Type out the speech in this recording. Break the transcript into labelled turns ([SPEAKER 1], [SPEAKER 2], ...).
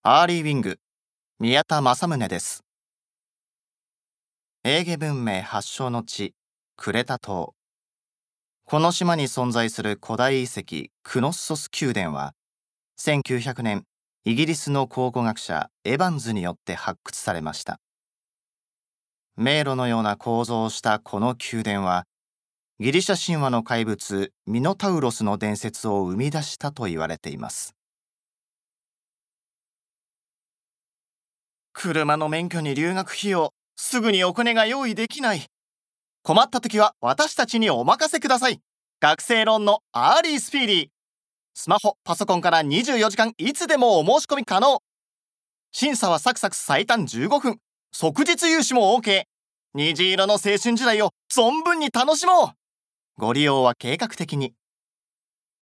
[SPEAKER 1] アーリーウィング、宮田正宗です。エーゲ文明発祥の地、クレタ島。この島に存在する古代遺跡、クノッソス宮殿は、1900年、イギリスの考古学者エバンズによって発掘されました。迷路のような構造をしたこの宮殿は、ギリシャ神話の怪物ミノタウロスの伝説を生み出したと言われています。車の免許に留学費用、すぐにお金が用意できない。困った時は私たちにお任せください。学生ローンのアーリースピーディー。スマホ、パソコンから24時間いつでもお申し込み可能。審査はサクサク最短15分。即日融資も OK。虹色の青春時代を存分に楽しもう。ご利用は計画的に。